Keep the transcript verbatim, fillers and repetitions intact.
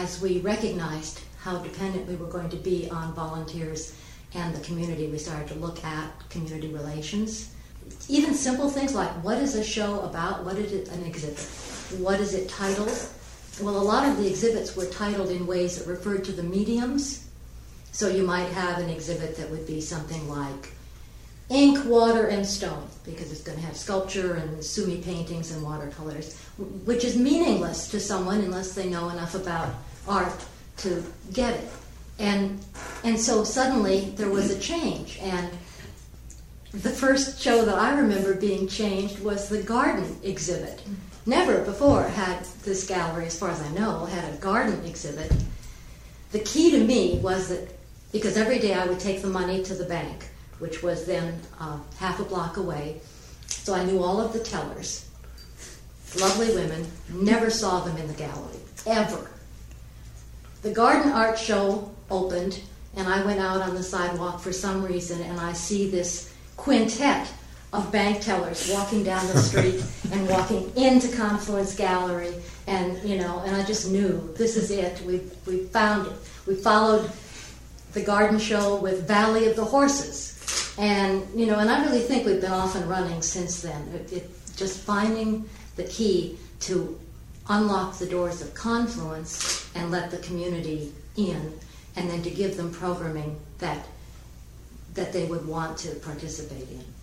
as we recognized how dependent we were going to be on volunteers and the community, we started to look at community relations. Even simple things like, what is a show about? What is it, an exhibit? What is it titled? Well, a lot of the exhibits were titled in ways that referred to the mediums. So you might have an exhibit that would be something like ink, water, and stone, because it's going to have sculpture and sumi paintings and watercolors, which is meaningless to someone unless they know enough about art to get it. And and so suddenly there was a change. And the first show that I remember being changed was the garden exhibit. Never before had this gallery, as far as I know, had a garden exhibit. The key to me was that, because every day I would take the money to the bank, which was then uh, half a block away, so I knew all of the tellers. Lovely women, never saw them in the gallery, ever. The garden art show opened, and I went out on the sidewalk for some reason, and I see this quintet of bank tellers walking down the street and walking into Confluence Gallery, and you know, and I just knew this is it. We we found it. We followed the garden show with Valley of the Horses, and you know, and I really think we've been off and running since then. It, it just finding the key to unlock the doors of Confluence and let the community in, and then to give them programming that that they would want to participate in.